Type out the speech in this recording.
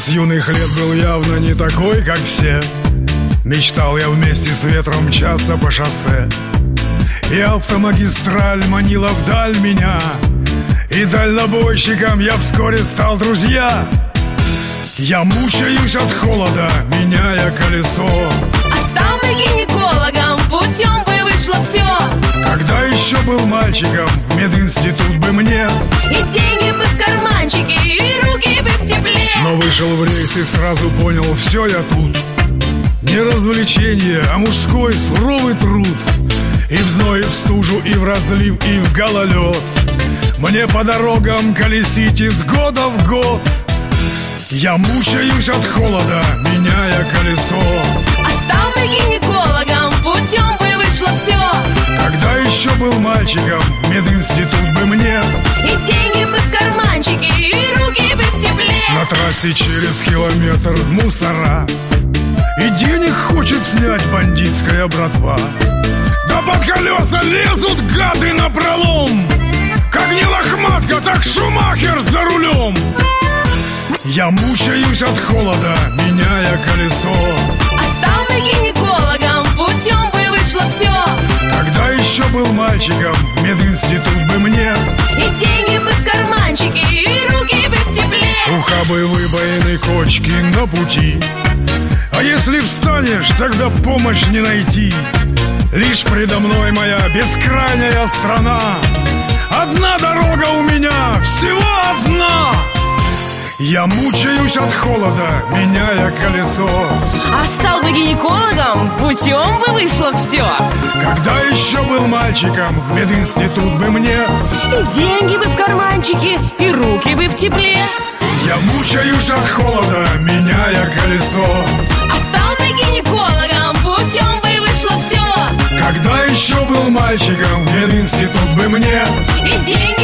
С юных лет был явно не такой, как все. Мечтал я вместе с ветром мчаться по шоссе, и автомагистраль манила вдаль меня, и дальнобойщиком я вскоре стал, друзья. Я мучаюсь от холода, меняя колесо. А стал бы гинекологом, путем бы вышло все. Когда еще был мальчиком, в мединститут бы мне, и деньги бы в карманчике, и руки бы в тепле. Но вышел в рейс и сразу понял, все я тут. Не развлечение, а мужской суровый труд. И в зной, и в стужу, и в разлив, и в гололед. Мне по дорогам колесить из года в год. Я мучаюсь от холода, меняя колесо. А стал бы гинекологом, путем бы вышло все. Когда еще был мальчиком, в мединститут бы мне, и деньги бы в карманчике, и руки бы в тепле. На трассе через километр мусора, и денег хочет снять бандитская братва. Да под колеса лезут гады напролом. Как не лохматка, так Шумахер за рулем. Я мучаюсь от холода, меняя колесо. А стал бы гинекологом, путем бы вышло все. Когда еще был мальчиком, в мединститут бы мне, и деньги бы в карманчике, и руки бы в тепле. Ухабы, выбоины, кочки на пути. А если встанешь, тогда помощь не найти. Лишь предо мной моя бескрайняя страна. Одна дорога у меня, всего одна. Я мучаюсь от холода, меняя колесо. А стал бы гинекологом, путем бы вышло все. Когда еще был мальчиком, в мединститут бы мне, и деньги бы в карманчике, и руки бы в тепле. Я мучаюсь от холода, меняя колесо. А стал бы гинекологом, путем бы вышло все. Когда еще был мальчиком, в мединститут бы мне, и деньги